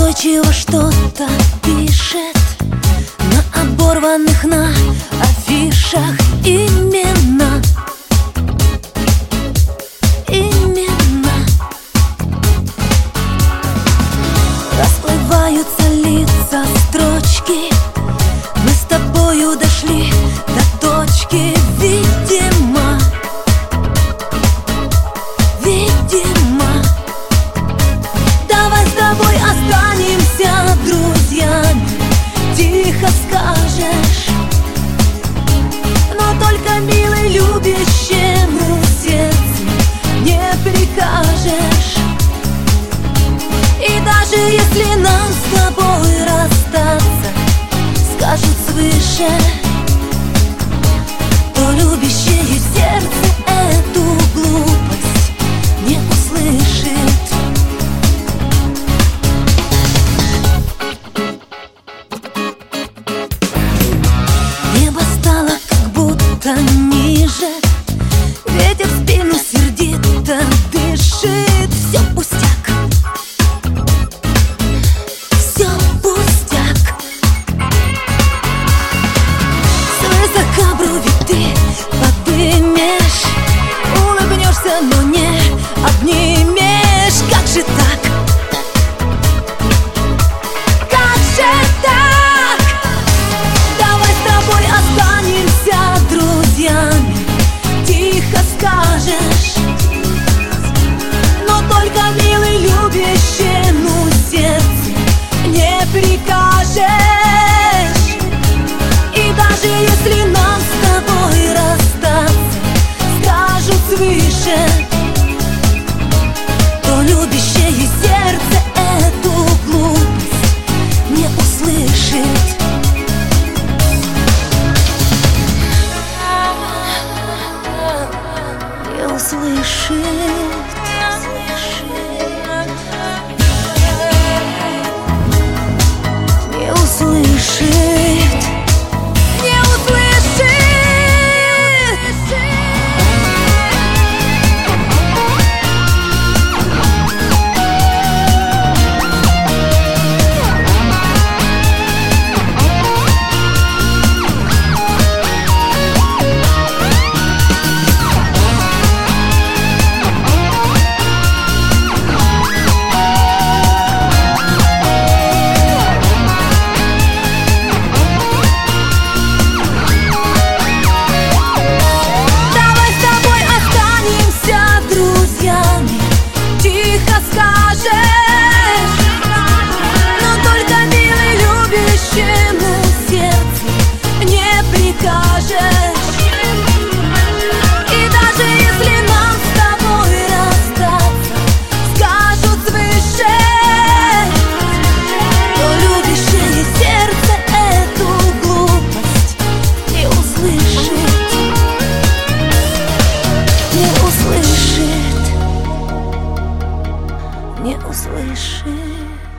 Настойчиво что-то пишет на оборванных на афишах имена. Расплываются лица, строчки. Мы с тобою дошли до точки, видимо. Давай с тобой останемся друзьями, тихо скажешь, но только милый любящему сердцу не прикажешь. И даже если нам с тобой расстаться скажут свыше, то любящее сердце эту глупость не услышит. Небо стало как будто ниже, ветер в спину сердито дышит. Все пустяк, все пустяк. Свысока брови ты подымешь, улыбнешься, но не обнимешь. Как же так? Как же так? Давай с тобой останемся друзьями, тихо скажешь, но только милый любящему сердцу не прикажешь. И даже если нам с тобой расстаться скажут свыше, то любящее сердце эту глупость не услышит. Не услышит. Не услышит. Не услышит. Не услышит.